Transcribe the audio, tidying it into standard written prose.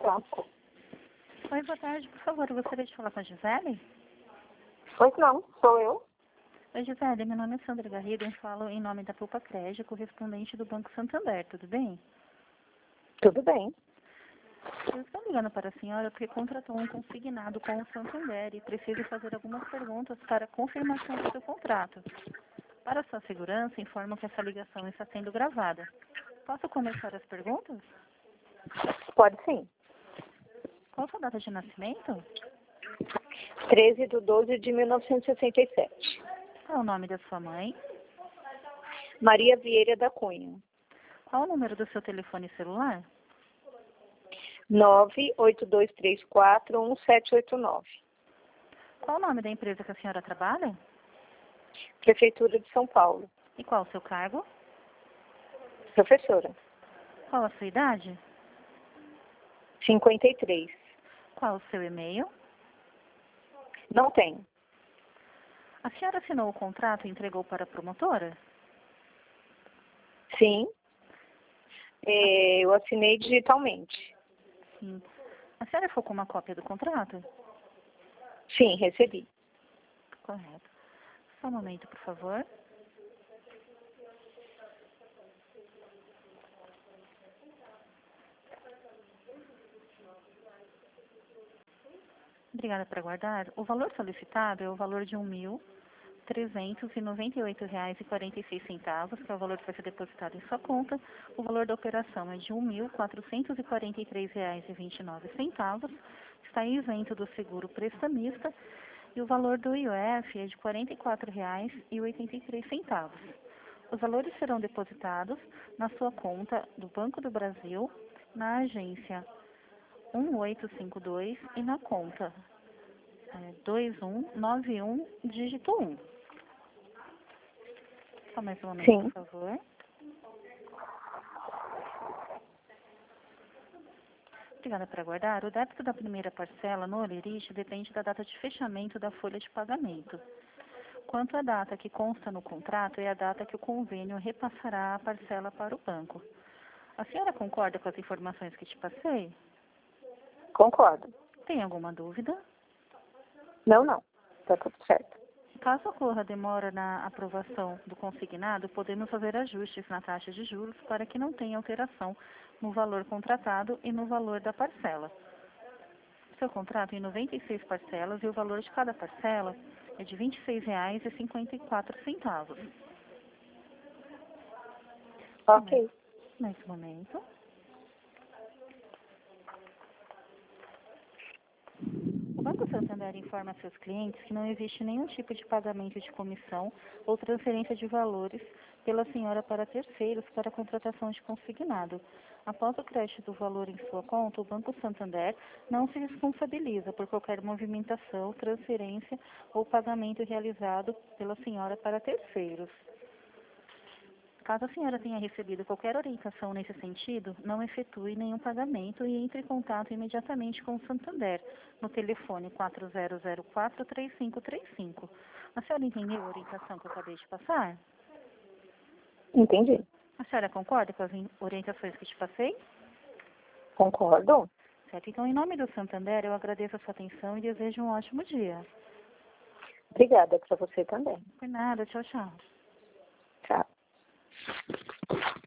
Campo. Oi, boa tarde. Por favor, eu gostaria de falar com a Gisele. Pois não, sou eu. Oi, Gisele. Meu nome é Sandra Garrido. Eu falo em nome da Pulpa Crédito, correspondente do Banco Santander. Tudo bem? Tudo bem. Eu estou ligando para a senhora porque contratou um consignado com o Santander e preciso fazer algumas perguntas para confirmação do seu contrato. Para sua segurança, informo que essa ligação está sendo gravada. Posso começar as perguntas? Pode sim. Qual a sua data de nascimento? 13/12/1967. Qual é o nome da sua mãe? Maria Vieira da Cunha. Qual o número do seu telefone celular? 982341789. Qual o nome da empresa que a senhora trabalha? Prefeitura de São Paulo. E qual o seu cargo? Professora. Qual a sua idade? 53. Qual o seu e-mail? Não tenho. A senhora assinou o contrato e entregou para a promotora? Sim. Eu assinei digitalmente. Sim. A senhora ficou com uma cópia do contrato? Sim, recebi. Correto. Só um momento, por favor. Obrigada por aguardar. O valor solicitado é o valor de R$ 1.398,46, que é o valor que vai ser depositado em sua conta. O valor da operação é de R$ 1.443,29. Está isento do seguro prestamista. E o valor do IOF é de R$ 44,83. Os valores serão depositados na sua conta do Banco do Brasil, na agência 1852 e na conta 2191, dígito 1. Só mais um momento, Sim. por favor. Obrigada por aguardar. O débito da primeira parcela no Olerite depende da data de fechamento da folha de pagamento. Quanto à data que consta no contrato, é a data que o convênio repassará a parcela para o banco. A senhora concorda com as informações que te passei? Concordo. Tem alguma dúvida? Não. Tá tudo certo. Caso ocorra demora na aprovação do consignado, podemos fazer ajustes na taxa de juros para que não tenha alteração no valor contratado e no valor da parcela. Seu contrato é em 96 parcelas e o valor de cada parcela é de R$ 26,54. Ok. Nesse momento. O Banco Santander informa a seus clientes que não existe nenhum tipo de pagamento de comissão ou transferência de valores pela senhora para terceiros para a contratação de consignado. Após o crédito do valor em sua conta, o Banco Santander não se responsabiliza por qualquer movimentação, transferência ou pagamento realizado pela senhora para terceiros. Caso a senhora tenha recebido qualquer orientação nesse sentido, não efetue nenhum pagamento e entre em contato imediatamente com o Santander, no telefone 4004-3535. A senhora entendeu a orientação que eu acabei de passar? Entendi. A senhora concorda com as orientações que te passei? Concordo. Certo. Então, em nome do Santander, eu agradeço a sua atenção e desejo um ótimo dia. Obrigada para você também. Por nada. Tchau, tchau. Tchau.